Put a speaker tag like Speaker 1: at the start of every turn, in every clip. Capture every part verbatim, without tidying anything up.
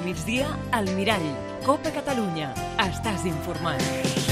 Speaker 1: migdia, al Mirall, Copa Catalunya. Estàs informat.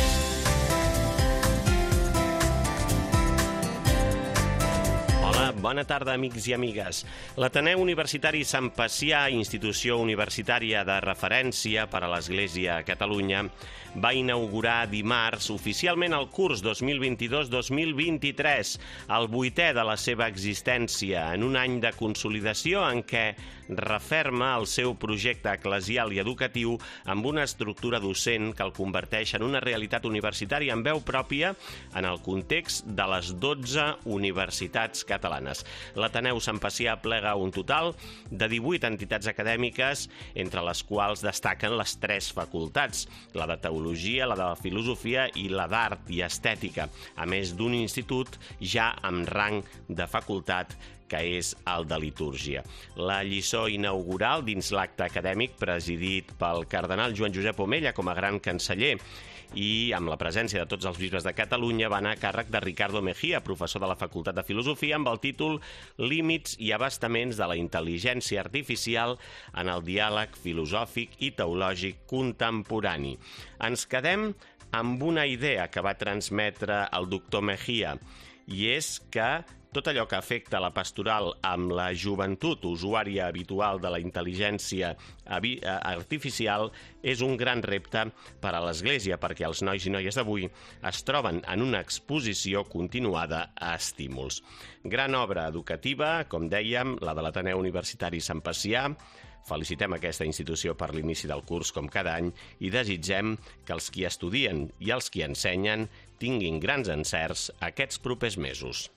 Speaker 2: Hola, bona tarda, amics i amigues. L'Ateneu Universitari Sant Pacià, institució universitària de referència per a l'Església a Catalunya, va inaugurar dimarts oficialment el curs dos mil vint-i-dos dos mil vint-i-tres, el vuitè de la seva existència, en un any de consolidació en què referma el seu projecte eclesial i educatiu amb una estructura docent que el converteix en una realitat universitària amb veu pròpia en el context de les dotze universitats catalanes. L'Ateneu Sant Pacià plega un total de divuit entitats acadèmiques, entre les quals destaquen les tres facultats, la de Teologia, la de Filosofia i la d'Art i Estètica, a més d'un institut ja amb rang de facultat, que és el de Litúrgia. La lliçó inaugural dins l'acte acadèmic, presidit pel cardenal Joan Josep Omella com a gran canceller, i amb la presència de tots els bisbes de Catalunya, va anar a càrrec de Ricardo Mejía, professor de la Facultat de Filosofia, amb el títol Límits i abastaments de la intel·ligència artificial en el diàleg filosòfic i teològic contemporani. Ens quedem amb una idea que va transmetre el doctor Mejía, i és que tot allò que afecta la pastoral amb la joventut usuària habitual de la intel·ligència artificial és un gran repte per a l'Església, perquè els nois i noies d'avui es troben en una exposició continuada a estímuls. Gran obra educativa, com dèiem, la de l'Ateneu Universitari Sant Pacià. Felicitem aquesta institució per l'inici del curs com cada any i desitgem que els qui estudien i els qui ensenyen tinguin grans encerts aquests propers mesos.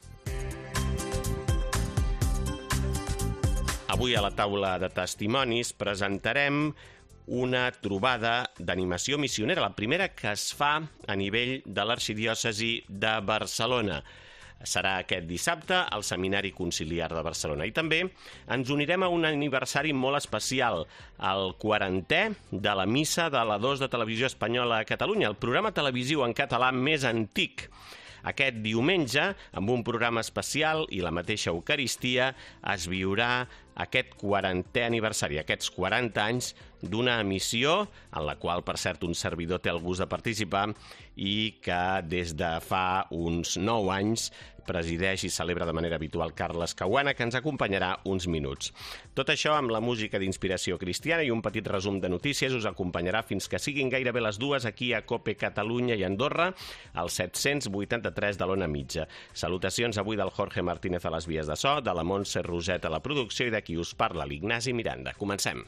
Speaker 2: Avui a la taula de testimonis presentarem una trobada d'animació missionera, la primera que es fa a nivell de l'arxidiòcesi de Barcelona. Serà aquest dissabte al Seminari Conciliar de Barcelona. I també ens unirem a un aniversari molt especial, el quarantè de la Missa de la dos de Televisió Espanyola a Catalunya, el programa televisiu en català més antic. Aquest diumenge, amb un programa especial i la mateixa Eucaristia, es viurà aquest quarantè aniversari, aquests quaranta anys d'una emissió en la qual, per cert, un servidor té el gust de participar i que des de fa uns nou anys presideix i celebra de manera habitual Carles Caguana, que ens acompanyarà uns minuts. Tot això amb la música d'inspiració cristiana i un petit resum de notícies us acompanyarà fins que siguin gairebé les dues aquí a Cope Catalunya i Andorra, al set-cents vuitanta-tres de l'Ona Mitja. Salutacions avui del Jorge Martínez a les vies de so, de la Montse Roset a la producció i de qui us parla, l'Ignasi Miranda. Comencem.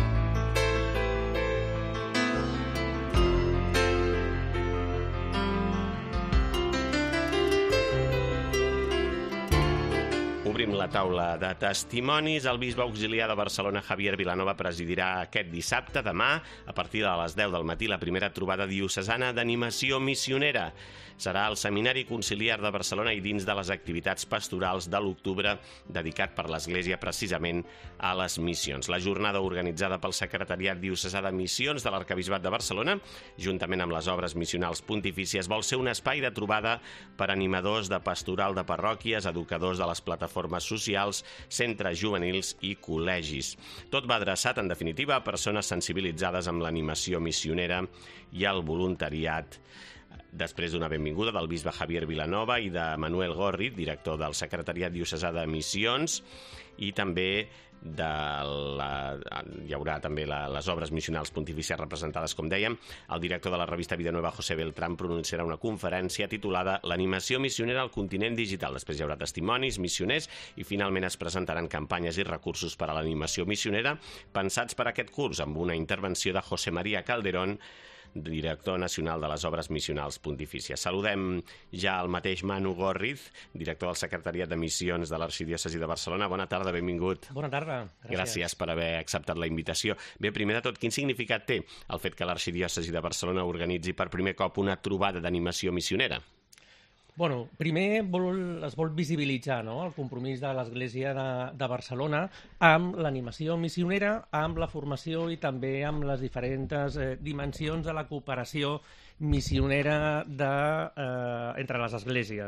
Speaker 2: Obrim la taula de testimonis. El bisbe auxiliar de Barcelona, Javier Vilanova, presidirà aquest dissabte, demà, a partir de les deu del matí, la primera trobada diocesana d'animació missionera. Serà al Seminari Conciliar de Barcelona i dins de les activitats pastorals de l'octubre dedicat per l'Església precisament a les missions. La jornada organitzada pel Secretariat Diocesà de Missions de l'Arquebisbat de Barcelona, juntament amb les obres missionals pontifícies, vol ser un espai de trobada per animadors de pastoral de parròquies, educadors de les plataformes socials, centres juvenils i col·legis. Tot va adreçat, en definitiva, a persones sensibilitzades amb l'animació missionera i el voluntariat. Després d'una benvinguda del bisbe Javier Vilanova i de Manuel Gorri, director del Secretariat Diocesà de Missions, i també de la, hi haurà també la, les obres missionals pontifícies representades, com dèiem. El director de la revista Vida Nueva, José Beltrán, pronunciarà una conferència titulada L'animació missionera al continent digital. Després hi haurà testimonis, missioners i finalment es presentaran campanyes i recursos per a l'animació missionera pensats per a aquest curs, amb una intervenció de José María Calderón, director nacional de les obres missionals pontifícies. Saludem ja el mateix Manu Gorriz, director del Secretariat de Missions de l'Arxidiòcesi de Barcelona. Bona tarda, benvingut.
Speaker 3: Bona tarda.
Speaker 2: Gràcies. Gràcies per haver acceptat la invitació. Bé, primer de tot, quin significat té el fet que l'Arxidiòcesi de Barcelona organitzi per primer cop una trobada d'animació missionera?
Speaker 3: Bueno, primer vol, es vol visibilitzar, no?, el compromís de l'Església de, de Barcelona amb l'animació missionera, amb la formació i també amb les diferents eh, dimensions de la cooperació missionera de, eh, entre les esglésies.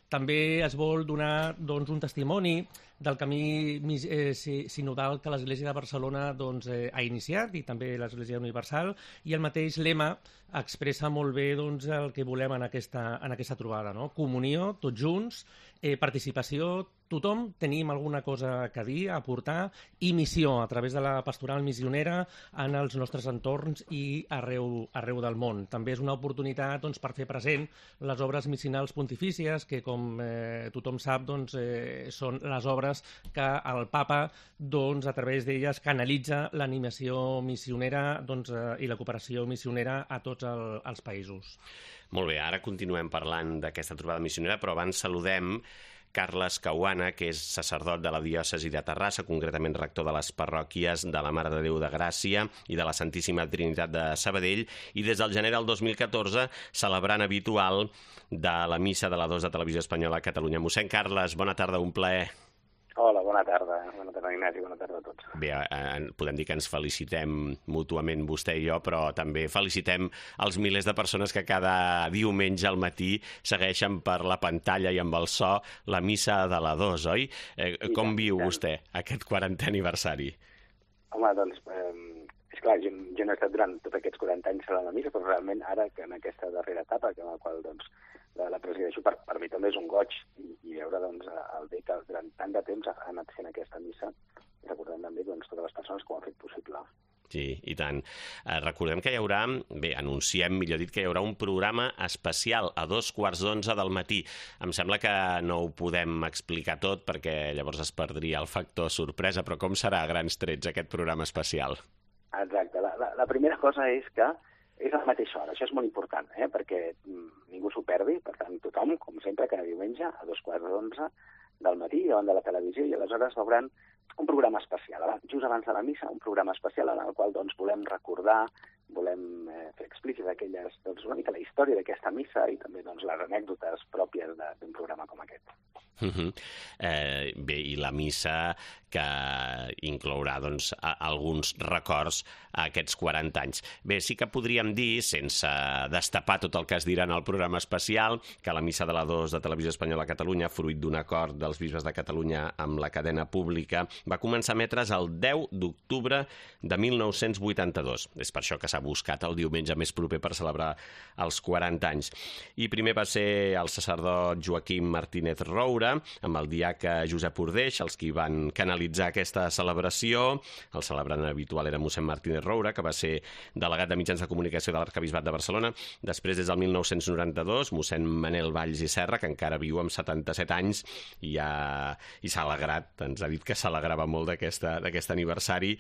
Speaker 3: També es vol donar doncs, un testimoni del camí eh, sinodal que l'Església de Barcelona doncs, eh, ha iniciat, i també l'Església Universal, i el mateix lema expressa molt bé doncs, el que volem en aquesta, en aquesta trobada, no? Comunió, tots junts, eh, participació, tothom tenim alguna cosa que dir, a aportar, i missió a través de la pastoral missionera en els nostres entorns i arreu, arreu del món. També és una oportunitat doncs, per fer present les obres missionals pontifícies, que com eh, tothom sap doncs, eh, són les obres que el papa doncs, a través d'elles canalitza l'animació missionera doncs, eh, i la cooperació missionera a tots el, els països.
Speaker 2: Molt bé, ara continuem parlant d'aquesta trobada missionera, però abans saludem Carles Caruana, que és sacerdot de la diòcesi de Terrassa, concretament rector de les parròquies de la Mare de Déu de Gràcia i de la Santíssima Trinitat de Sabadell, i des del gener del dos mil catorze celebrant habitual de la missa de la dos de Televisió Espanyola a Catalunya. Mossèn Carles, bona tarda, un plaer.
Speaker 4: Hola, bona tarda. Bona tarda, Ignasi, bona tarda a tots.
Speaker 2: Bé, eh, podem dir que ens felicitem mútuament vostè i jo, però també felicitem els milers de persones que cada diumenge al matí segueixen per la pantalla i amb el so la missa de la dos, oi? Eh, com tant, viu vostè aquest quarantè aniversari?
Speaker 4: Home, doncs, eh, és clar, jo, jo no he estat durant tots aquests quaranta anys a la missa, però realment ara, que en aquesta darrera etapa, en la qual doncs, la, la presideixo, per, per mi també és un goig, i, i veure doncs, el bé que durant tant de temps ha anat fent aquesta missa, i recordem també doncs, totes les persones que ho han fet possible.
Speaker 2: Sí, i tant. Eh, recordem que hi haurà, bé, anunciem, millor dit, que hi haurà un programa especial a dos quarts d'onze del matí. Em sembla que no ho podem explicar tot perquè llavors es perdria el factor sorpresa, però com serà a grans trets aquest programa especial?
Speaker 4: Exacte. La, la, la primera cosa és que és a la mateixa hora. Això és molt important, eh? Perquè ningú s'ho perdi. Per tant, tothom, com sempre, cada diumenge, a dos quarts d'onze del matí, davant de la televisió, i aleshores veuran un programa especial. Just abans de la missa, un programa especial en el qual doncs, volem recordar, volem eh, fer explícit aquelles, doncs, una mica la història d'aquesta missa i també doncs, les anècdotes pròpies d'un programa com aquest.
Speaker 2: Uh -huh. eh, bé, i la missa que inclourà doncs, a, alguns records a aquests quaranta anys. Bé, sí que podríem dir, sense destapar tot el que es dirà en el programa especial, que la missa de la dos de Televisió Espanyola a Catalunya, fruit d'un acord dels bisbes de Catalunya amb la cadena pública, va començar a emetre's el deu d'octubre de mil nou-cents vuitanta-dos. És per això que s'ha buscat el diumenge més proper per celebrar els quaranta anys. I primer va ser el sacerdot Joaquim Martínez Roura, amb el diaca Josep Ordeix, els que van canalitzar aquesta celebració. El celebrant habitual era mossèn Martínez Roura, que va ser delegat de mitjans de comunicació de l'Arquebisbat de Barcelona. Després, des del mil nou-cents noranta-dos, mossèn Manel Valls i Serra, que encara viu amb setanta-set anys i, ha, i s'ha alegrat, ens ha dit que s'alegrava molt d'aquest aniversari.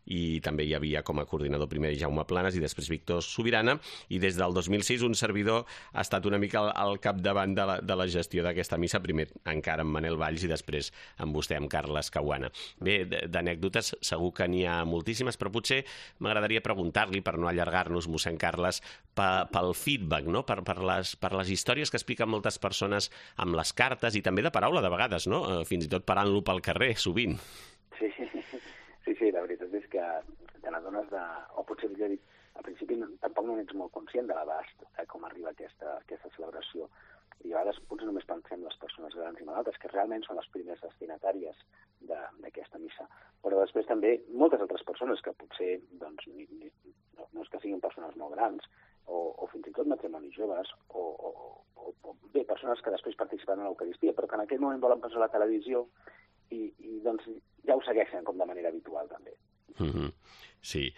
Speaker 2: I també hi havia com a coordinador primer Jaume Planes i després Víctor Subirana, i des del dos mil sis un servidor ha estat una mica al, al capdavant de la, de la gestió d'aquesta missa, primer encara amb Manel Valls i després amb vostè, amb Carles Caruana. Bé, d'anècdotes segur que n'hi ha moltíssimes, però potser m'agradaria preguntar-li, per no allargar-nos, mossèn Carles, pel feedback, no? per, per, les, per les històries que expliquen moltes persones amb les cartes i també de paraula de vegades, no? Fins i tot parant-lo pel carrer, sovint.
Speaker 4: Sí, sí, sí, sí, la veritat és que te n'adones de... O potser millor dit, al principi no, tampoc no ets molt conscient de l'abast de com arriba aquesta, aquesta celebració. I a vegades potser només pensem les persones grans i malaltes, que realment són les primeres destinatàries d'aquesta missa. Però després també moltes altres persones que potser doncs, ni, ni, no, no és que siguin persones molt grans, o, o fins i tot matrimonis joves, o, o, o, o bé, persones que després participen en l'Eucaristia, però que en aquell moment volen passar a la televisió i, i doncs ja ho segueixen com de manera habitual també.
Speaker 2: Mm-hmm. Sí,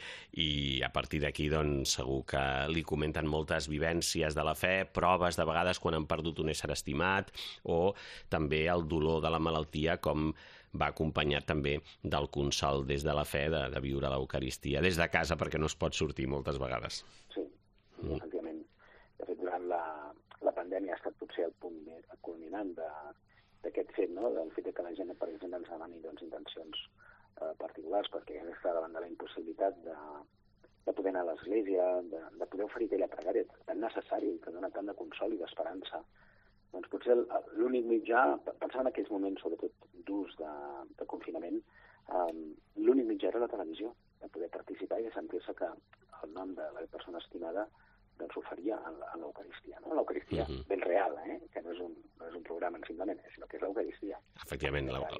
Speaker 2: i a partir d'aquí doncs, segur que li comenten moltes vivències de la fe, proves de vegades quan han perdut un ésser estimat, o també el dolor de la malaltia, com va acompanyat també del consol des de la fe de, de viure l'Eucaristia des de casa, perquè no es pot sortir moltes vegades.
Speaker 4: Sí, mm. efectivament. De fet, durant la, la pandèmia ha estat potser el punt culminant d'aquest fet, no? Del fet que la gent, per exemple, ens demani doncs, intencions eh, particulars, perquè està davant de la impossibilitat de, de poder anar a l'església, de, de poder oferir aquella pregària tan necessària i que dona tant de consol i d'esperança. Doncs potser l'únic mitjà, pensant en aquells moments, sobretot d'ús de, de confinament, um, l'únic mitjà era la televisió, de poder participar i de sentir-se que el nom de la persona estimada doncs ho faria en, en l'Eucaristia, no? L'Eucaristia
Speaker 2: uh-huh.
Speaker 4: ben real, eh? Que no és un, no és un programa en simplement, sinó que és l'Eucaristia.
Speaker 2: Efectivament, la,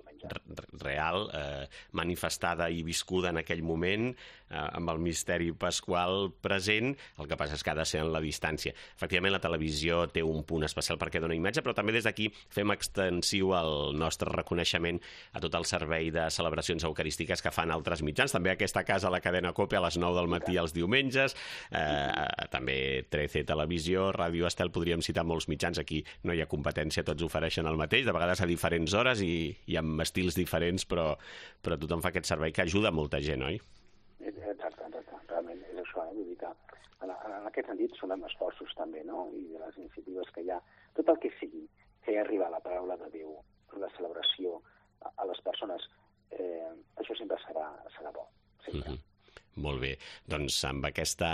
Speaker 2: real, eh, manifestada i viscuda en aquell moment, eh, amb el misteri pasqual present, el que passa és que ha de ser en la distància. Efectivament, la televisió té un punt especial perquè dona imatge, però també des d'aquí fem extensiu el nostre reconeixement a tot el servei de celebracions eucarístiques que fan altres mitjans, també aquesta casa, la cadena COPE, a les nou del matí els diumenges, eh, també trece Televisió, Ràdio Estel, podríem citar molts mitjans, aquí no hi ha competència, tots ofereixen el mateix, de vegades a diferents hores i, i amb estils diferents, però, però tothom fa aquest servei que ajuda molta gent, oi?
Speaker 4: Exacte, exacte, realment és això, eh? Vull dir que en, en aquest sentit són amb esforços també, no? I de les iniciatives que hi ha, tot el que sigui fer arribar la paraula de Déu, la celebració a, a les persones, eh, això sempre serà, serà bo, sempre.
Speaker 2: Mm-hmm. Molt bé, doncs amb aquesta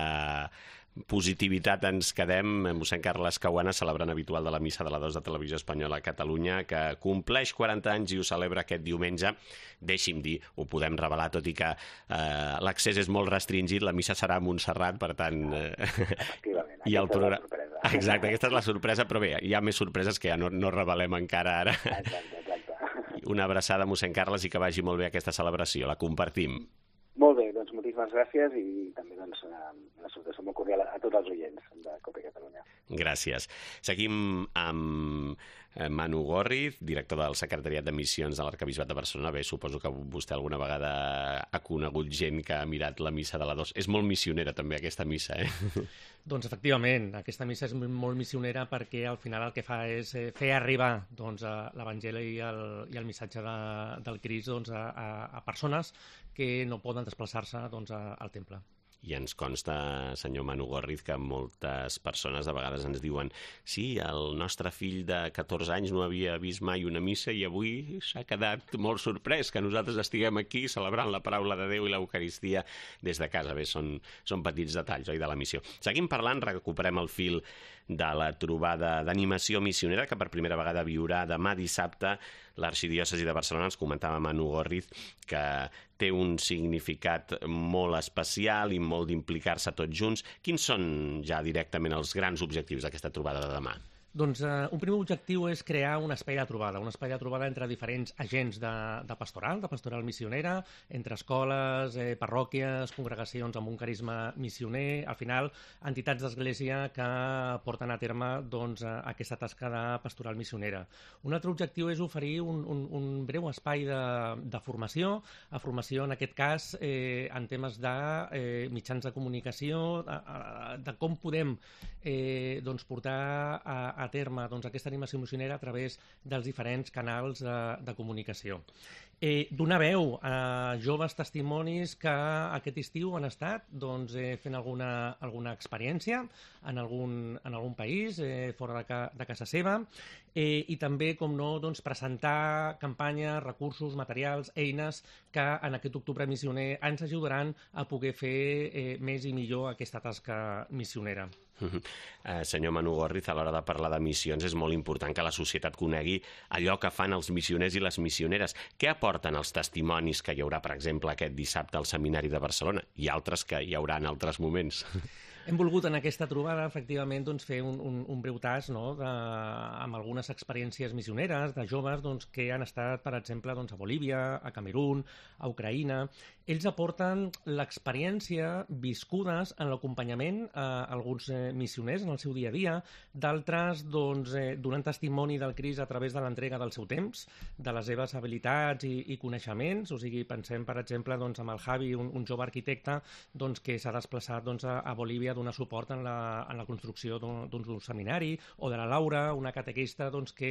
Speaker 2: positivitat ens quedem. Mossèn Carles Cahuana, celebrant habitual de la Missa de la dos de Televisió Espanyola a Catalunya, que compleix quaranta anys i ho celebra aquest diumenge. Deixi'm dir, ho podem revelar, tot i que eh, l'accés és molt restringit, la missa serà a Montserrat, per tant... Eh,
Speaker 4: Efectivament,
Speaker 2: i el
Speaker 4: aquesta
Speaker 2: programa...
Speaker 4: és la sorpresa.
Speaker 2: Exacte, aquesta és la sorpresa, però bé, hi ha més sorpreses que ja no, no revelem encara ara.
Speaker 4: Exacte, exacte.
Speaker 2: Una abraçada, mossèn Carles, i que vagi molt bé aquesta celebració. La compartim.
Speaker 4: Molt bé, doncs moltíssimes gràcies i també doncs, una salutació molt cordial a tots els oients de COPE Catalunya.
Speaker 2: Gràcies. Seguim amb Manu Gorriz, director del Secretariat de Missions de l'Arquebisbat de Barcelona. Bé, suposo que vostè alguna vegada ha conegut gent que ha mirat la missa de la dos. És molt missionera també aquesta missa, eh?
Speaker 3: Doncs efectivament, aquesta missa és molt missionera perquè al final el que fa és fer arribar doncs, l'Evangeli i, el, i el missatge de, del Crist doncs, a, a, a persones que no poden desplaçar-se doncs, a, al temple.
Speaker 2: I ens consta, senyor Manu Gorriz, que moltes persones de vegades ens diuen sí, el nostre fill de catorze anys no havia vist mai una missa i avui s'ha quedat molt sorprès que nosaltres estiguem aquí celebrant la paraula de Déu i l'Eucaristia des de casa. Bé, són, són petits detalls, oi, de la missió. Seguim parlant, recuperem el fil de la trobada d'animació missionera que per primera vegada viurà demà dissabte l'Arxidiòcesi de Barcelona. Ens comentava Manu Gorriz que té un significat molt especial i molt d'implicar-se tots junts. Quins són ja directament els grans objectius d'aquesta trobada de demà?
Speaker 3: Doncs eh, un primer objectiu és crear un espai de trobada, un espai de trobada entre diferents agents de, de pastoral, de pastoral missionera, entre escoles, eh, parròquies, congregacions amb un carisma missioner, al final entitats d'església que porten a terme doncs, aquesta tasca de pastoral missionera. Un altre objectiu és oferir un, un, un breu espai de, de formació, a formació en aquest cas eh, en temes de eh, mitjans de comunicació, de, de com podem eh, doncs, portar a, a a terme doncs, aquesta animació missionera a través dels diferents canals de, de comunicació. Eh, donar veu a joves testimonis que aquest estiu han estat doncs, eh, fent alguna, alguna experiència en algun, en algun país, eh, fora de, ca, de casa seva, eh, i també, com no, doncs, presentar campanyes, recursos, materials, eines que en aquest octubre missioner ens ajudaran a poder fer eh, més i millor aquesta tasca missionera.
Speaker 2: Uh-huh. Uh, senyor Manu Gorriz, a l'hora de parlar de missions és molt important que la societat conegui allò que fan els missioners i les missioneres. Què aporten els testimonis que hi haurà, per exemple, aquest dissabte al Seminari de Barcelona i altres que hi haurà en altres moments?
Speaker 3: Hem volgut en aquesta trobada, efectivament, doncs, fer un, un, un breu tas, no?, de, amb algunes experiències missioneres de joves doncs, que han estat, per exemple, doncs, a Bolívia, a Camerún, a Ucraïna. Ells aporten l'experiència viscudes en l'acompanyament a alguns eh, missioners en el seu dia a dia, d'altres doncs, eh, donant testimoni del Crist a través de l'entrega del seu temps, de les seves habilitats i, i coneixements. O sigui, pensem, per exemple, doncs, amb el Javi, un, un jove arquitecte doncs, que s'ha desplaçat doncs, a, a Bolívia donar suport en la, en la construcció d'un seminari, o de la Laura, una catequista doncs, que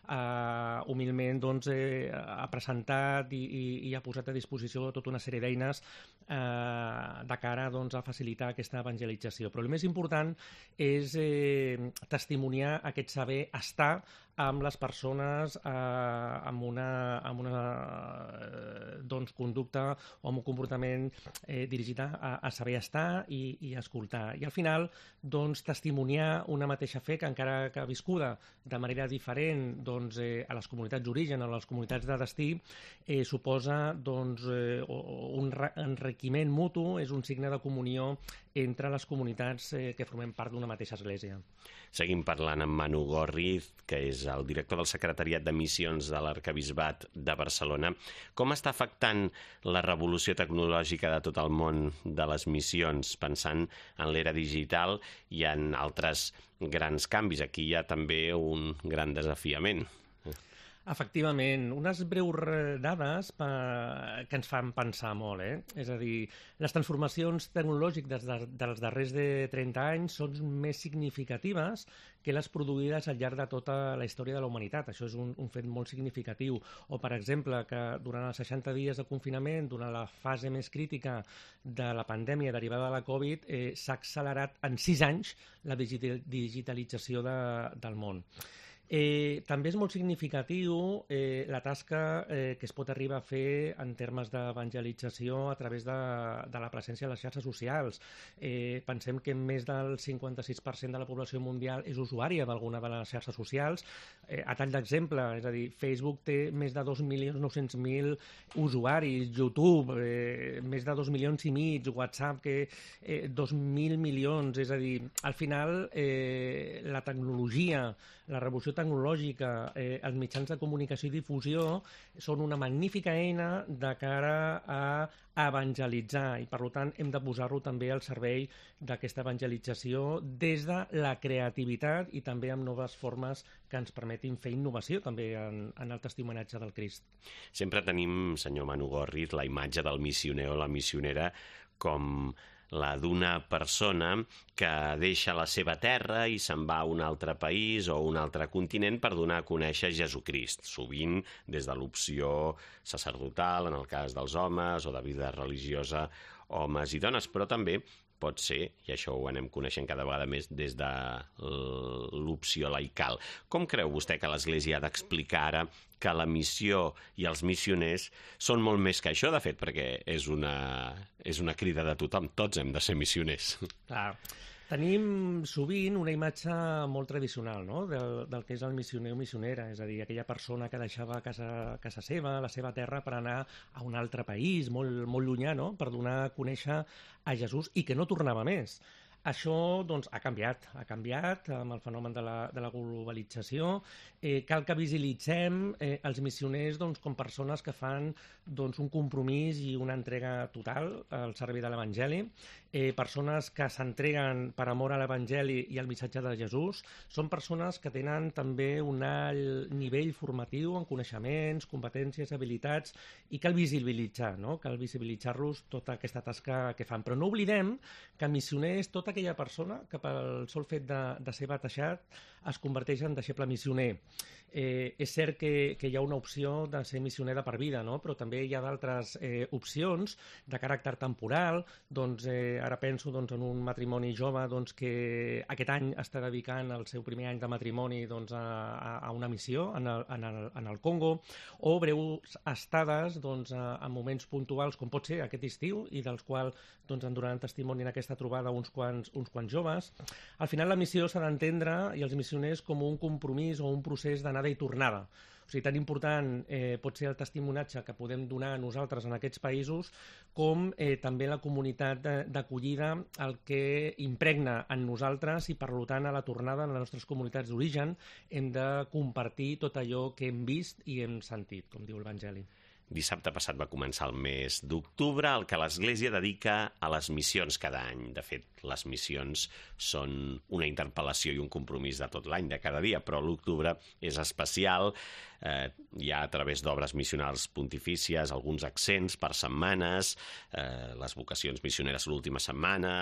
Speaker 3: eh, humilment doncs, eh, ha presentat i, i, i ha posat a disposició tota una sèrie d'eines eh, de cara doncs, a facilitar aquesta evangelització. Però el més important és eh, testimoniar aquest saber estar amb les persones eh, amb una, amb una eh, doncs, conducta o amb un comportament eh, dirigit a, a saber estar i, i escoltar. I al final, doncs, testimoniar una mateixa fe que encara que viscuda de manera diferent doncs, eh, a les comunitats d'origen o a les comunitats de destí, eh, suposa doncs, eh, un enriquiment mutu, és un signe de comunió entre les comunitats eh, que formem part d'una mateixa església.
Speaker 2: Seguim parlant amb Manu Gorriz, que és el director del Secretariat de Missions de l'Arquebisbat de Barcelona. Com està afectant la revolució tecnològica de tot el món de les missions, pensant en l'era digital i en altres grans canvis? Aquí hi ha també un gran desafiament.
Speaker 3: Efectivament, unes breus dades per... que ens fan pensar molt. Eh? És a dir, les transformacions tecnològiques des dels darrers de trenta anys són més significatives que les produïdes al llarg de tota la història de la humanitat. Això és un, un fet molt significatiu. O, per exemple, que durant els seixanta dies de confinament, durant la fase més crítica de la pandèmia derivada de la Covid, eh, s'ha accelerat en sis anys la digitalització de, del món. Eh, també és molt significatiu eh, la tasca eh, que es pot arribar a fer en termes d'evangelització a través de, de la presència a les xarxes socials. Eh, pensem que més del cinquanta-sis per cent de la població mundial és usuària d'alguna de les xarxes socials. Eh, a tall d'exemple, és a dir, Facebook té més de dos milions nou-cents mil usuaris, YouTube eh, més de dos milions i mig, WhatsApp que eh, dos mil milions, és a dir, al final eh, la tecnologia, la revolució tecnològica, eh, els mitjans de comunicació i difusió són una magnífica eina de cara a evangelitzar i, per tant, hem de posar-lo també al servei d'aquesta evangelització des de la creativitat i també amb noves formes que ens permetin fer innovació també en, en el testimoninatge del Crist.
Speaker 2: Sempre tenim, senyor Manu Gorriz, la imatge del missioner o la missionera com la d'una persona que deixa la seva terra i se'n va a un altre país o un altre continent per donar a conèixer Jesucrist, sovint des de l'opció sacerdotal, en el cas dels homes, o de vida religiosa, homes i dones, però també pot ser, i això ho anem coneixent cada vegada més, des de l'opció laical. Com creu vostè que l'Església ha d'explicar ara que la missió i els missioners són molt més que això, de fet, perquè és una, és una crida de tothom, tots hem de ser missioners.
Speaker 3: Clar. Tenim sovint una imatge molt tradicional, no?, del, del que és el missioner o missionera, és a dir, aquella persona que deixava casa, casa seva, la seva terra, per anar a un altre país molt, molt llunyà, no?, per donar a conèixer a Jesús i que no tornava més. Això doncs, ha canviat, ha canviat amb el fenomen de la, de la globalització. Eh, cal que visibilitzem eh, els missioners doncs, com persones que fan doncs, un compromís i una entrega total al servei de l'Evangeli, eh, persones que s'entreguen per amor a l'Evangeli i al missatge de Jesús. Són persones que tenen també un alt nivell formatiu en coneixements, competències, habilitats, i cal visibilitzar, no? Cal visibilitzar-los tota aquesta tasca que fan. Però no oblidem que missioner és tota aquella persona que pel sol fet de, de ser batejat es converteix en deixeble missioner. Eh, és cert que, que hi ha una opció de ser missioner de per vida, no? Però també hi ha d'altres eh, opcions de caràcter temporal. Doncs, eh, ara penso doncs, en un matrimoni jove doncs, que aquest any està dedicant el seu primer any de matrimoni doncs, a, a una missió en el, en, el, en el Congo, o breus estades doncs, a, a moments puntuals com pot ser aquest estiu i dels quals doncs, en donaran testimoni en aquesta trobada uns quants, uns quants joves. Al final la missió s'ha d'entendre i els missioners com un compromís o un procés d'anada i tornada. O sigui, tan important eh, pot ser el testimonatge que podem donar nosaltres en aquests països com eh, també la comunitat d'acollida el que impregna en nosaltres i, per tant, a la tornada en les nostres comunitats d'origen hem de compartir tot allò que hem vist i hem sentit, com diu l'Evangeli.
Speaker 2: Dissabte passat va començar el mes d'octubre, el que l'Església dedica a les missions cada any. De fet, les missions són una interpel·lació i un compromís de tot l'any, de cada dia, però l'octubre és especial. Eh, hi ha a través d'obres missionals pontifícies alguns accents per setmanes, eh, les vocacions missioneres l'última setmana,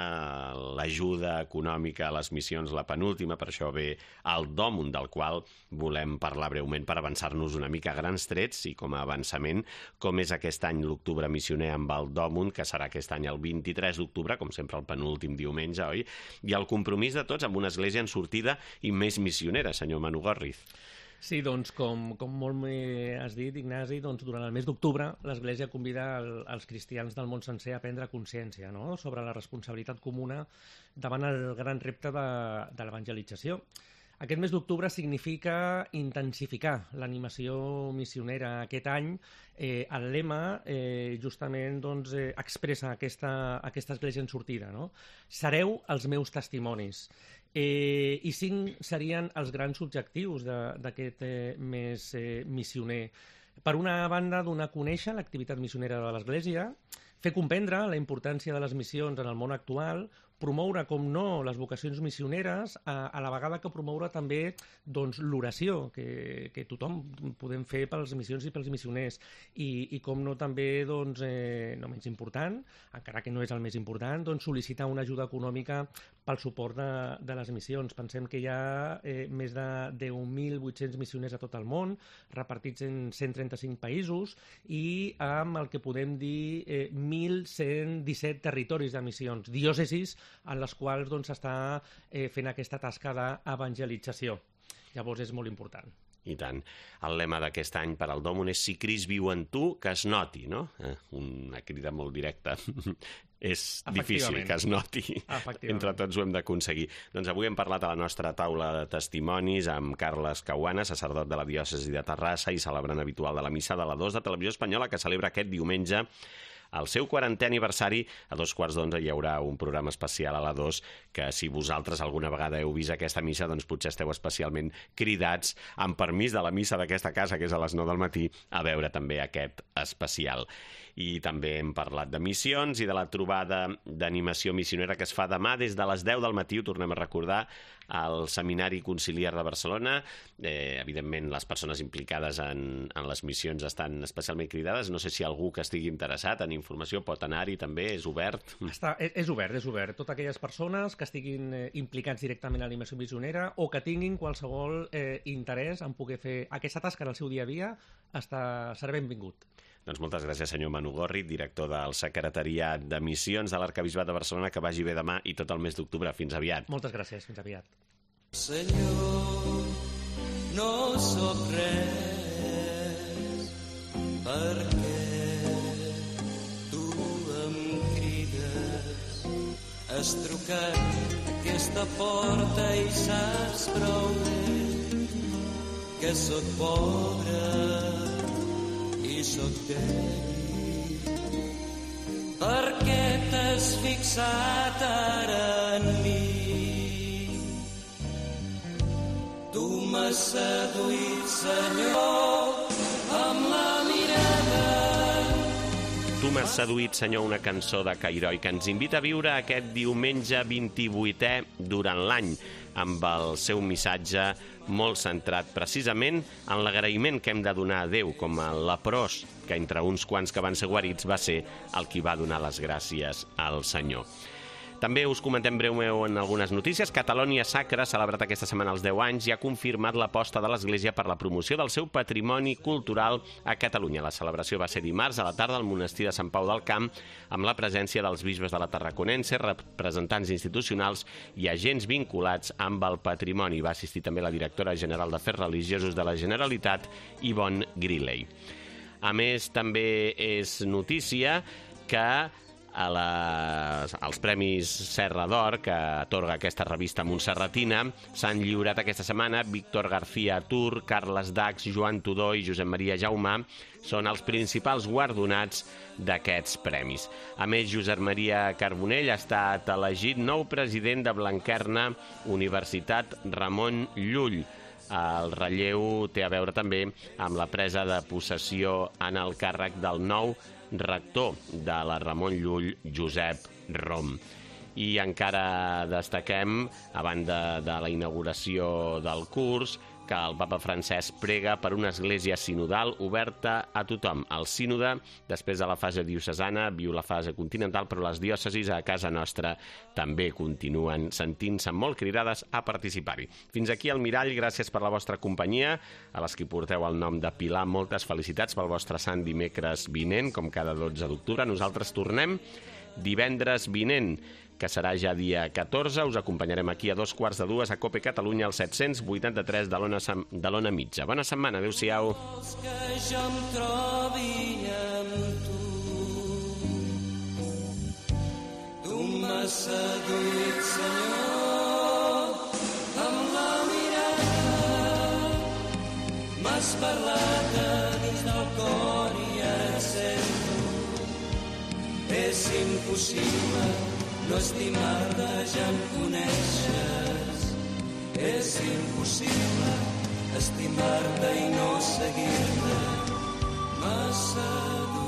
Speaker 2: l'ajuda econòmica a les missions la penúltima, per això ve el Dòmun, del qual volem parlar breument per avançar-nos una mica a grans trets i com a avançament, com és aquest any l'octubre missioner amb el Dòmun, que serà aquest any el vint-i-tres d'octubre, com sempre el penúltim diumenge, oi? I el compromís de tots amb una església en sortida i més missionera, senyor Manu Gorriz.
Speaker 3: Sí, doncs, com, com molt has dit, Ignasi, doncs, durant el mes d'octubre l'Església convida el, els cristians del món sencer a prendre consciència, no?, sobre la responsabilitat comuna davant el gran repte de, de l'evangelització. Aquest mes d'octubre significa intensificar l'animació missionera aquest any. Eh, el lema eh, justament doncs, eh, expressa aquesta, aquesta església en sortida, no? Sereu els meus testimonis. Eh, I cinc serien els grans objectius d'aquest eh, mes eh, missioner. Per una banda, donar a conèixer l'activitat missionera de l'Església, fer comprendre la importància de les missions en el món actual, promoure, com no, les vocacions missioneres, a, a la vegada que promoure també doncs, l'oració, que, que tothom podem fer pels missions i pels missioners. I, i com no, també, doncs, eh, no menys important, encara que no és el més important, doncs, sol·licitar una ajuda econòmica pel suport de, de les missions. Pensem que hi ha eh, més de deu mil vuit-cents missioners a tot el món, repartits en cent trenta-cinc països i amb el que podem dir eh, mil cent disset territoris de missions, diòcesis en les quals doncs, s'està eh, fent aquesta tasca d'evangelització. Llavors és molt important.
Speaker 2: I tant. El lema d'aquest any per al Dòmun és si Crist viu en tu, que es noti, no? Eh, una crida molt directa. És difícil que es noti. Entre tots ho hem d'aconseguir. Doncs avui hem parlat a la nostra taula de testimonis amb Carles Cahuana, sacerdot de la diòcesi de Terrassa i celebrant habitual de la missa de la dos de Televisió Espanyola, que celebra aquest diumenge el seu quarantè aniversari. A dos quarts d'onze hi haurà un programa especial a la dos que si vosaltres alguna vegada heu vist aquesta missa doncs potser esteu especialment cridats, amb permís de la missa d'aquesta casa, que és a les nou del matí, a veure també aquest especial. I també hem parlat de missions i de la trobada d'animació missionera que es fa demà des de les deu del matí, ho tornem a recordar, al Seminari Conciliar de Barcelona. Eh, evidentment, les persones implicades en, en les missions estan especialment cridades. No sé si algú que estigui interessat en informació pot anar-hi també, és obert?
Speaker 3: Està, és, és obert, és obert. Totes aquelles persones que estiguin eh, implicats directament en l'animació missionera o que tinguin qualsevol eh, interès en poder fer aquesta tasca en el seu dia a dia, està, serà benvingut.
Speaker 2: Doncs moltes gràcies, senyor Manu Gorri, director del Secretariat de Missions de l'Arquebisbat de Barcelona, que vagi bé demà i tot el mes d'octubre. Fins aviat.
Speaker 3: Moltes gràcies, fins aviat.
Speaker 5: Senyor, no sóc res, perquè tu em crides. Has trucat aquesta porta i saps prou bé que sóc pobre i sóc débil. Per què t'has fixat ara en mi? Tu m'has seduït, Senyor, amb la mirada.
Speaker 2: Tu m'has seduït, Senyor, una cançó de Cairoi que ens invita a viure aquest diumenge vint-i-vuitè durant l'any, amb el seu missatge molt centrat precisament en l'agraïment que hem de donar a Déu, com a leprós, que entre uns quants que van ser guarits va ser el qui va donar les gràcies al Senyor. També us comentem breument en algunes notícies. Catalonia Sacra ha celebrat aquesta setmana els deu anys i ha confirmat l'aposta de l'Església per la promoció del seu patrimoni cultural a Catalunya. La celebració va ser dimarts a la tarda al monestir de Sant Pau del Camp, amb la presència dels bisbes de la Tarraconense, representants institucionals i agents vinculats amb el patrimoni. Va assistir també la directora general d'Afers Religiosos de la Generalitat, Yvonne Griley. A més, també és notícia que a les, als Premis Serra d'Or que atorga aquesta revista montserratina s'han lliurat aquesta setmana Víctor García Tur, Carles Dax, Joan Tudó i Josep Maria Jaumà. Són els principals guardonats d'aquests premis. A més, Josep Maria Carbonell ha estat elegit nou president de Blanquerna Universitat Ramon Llull. El relleu té a veure també amb la presa de possessió en el càrrec del nou rector de la Ramon Llull, Josep Rom. I encara destaquem, a banda de la inauguració del curs, que el papa Francesc prega per una església sinodal oberta a tothom. El sínode, després de la fase diocesana, viu la fase continental, però les diòcesis a casa nostra també continuen sentint-se molt cridades a participar-hi. Fins aquí el Mirall, gràcies per la vostra companyia. A les que porteu el nom de Pilar, moltes felicitats pel vostre sant dimecres vinent, com cada dotze d'octubre. Nosaltres tornem divendres vinent, que serà ja dia catorze. Us acompanyarem aquí a dos quarts de dues a Cope Catalunya, al set-cents vuitanta-tres de l'Ona Mitja. Bona setmana, adéu-siau.
Speaker 5: Que jo em trobi amb tu. Tu m'has seduït, Senyor, amb la mirada. M'has parlat a dins del cor i ara et sento. És impossible no estimar-te, ja em coneixes. És impossible estimar-te i no seguir-te. Massa dur.